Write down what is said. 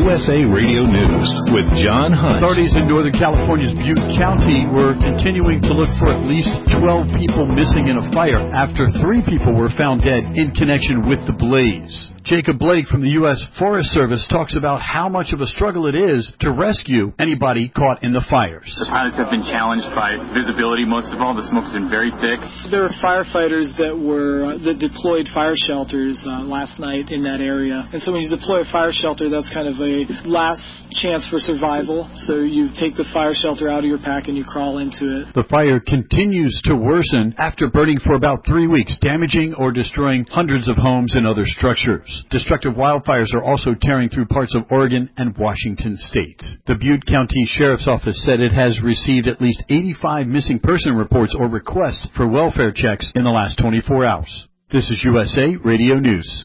USA Radio News with John Hunt. Authorities in Northern California's Butte County were continuing to look for at least 12 people missing in a fire after 3 people were found dead in connection with the blaze. Jacob Blake from the U.S. Forest Service talks about how much of a struggle it is to rescue anybody caught in the fires. The pilots have been challenged by visibility most of all. The smoke's been very thick. There are firefighters that deployed fire shelters last night in that area. And so when you deploy a fire shelter, that's kind of a last chance for survival. So you take the fire shelter out of your pack and you crawl into it. The fire continues to worsen after burning for about 3 weeks, damaging or destroying hundreds of homes and other structures. Destructive wildfires are also tearing through parts of Oregon and Washington state. The Butte County Sheriff's Office said it has received at least 85 missing person reports or requests for welfare checks in the last 24 hours. This is USA Radio News.